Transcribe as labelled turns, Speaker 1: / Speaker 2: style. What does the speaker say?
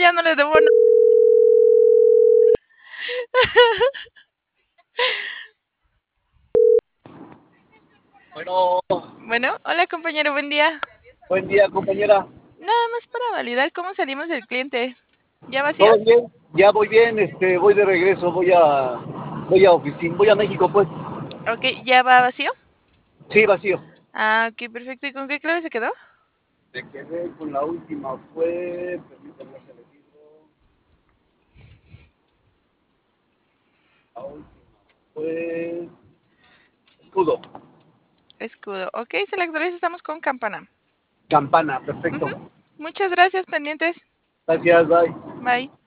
Speaker 1: ya no les debo.
Speaker 2: Bueno,
Speaker 1: Bueno, hola compañero, buen día.
Speaker 2: buen día, compañera.
Speaker 1: Nada más para validar cómo salimos del cliente. ¿Ya vacío?
Speaker 2: ¿Todo bien? Ya voy bien, voy de regreso, voy a oficina, voy a México, pues.
Speaker 1: Ok, ¿ya va vacío?
Speaker 2: Sí, vacío.
Speaker 1: Ah, ok, perfecto. ¿Y con qué clave se quedó?
Speaker 2: Me quedé con la última, permítame hacer el libro. La última fue escudo,
Speaker 1: Escudo. Ok, se la actualiza, estamos con campana.
Speaker 2: campana, perfecto.
Speaker 1: Ujú. Muchas gracias, pendientes.
Speaker 2: Gracias, bye.
Speaker 1: Bye.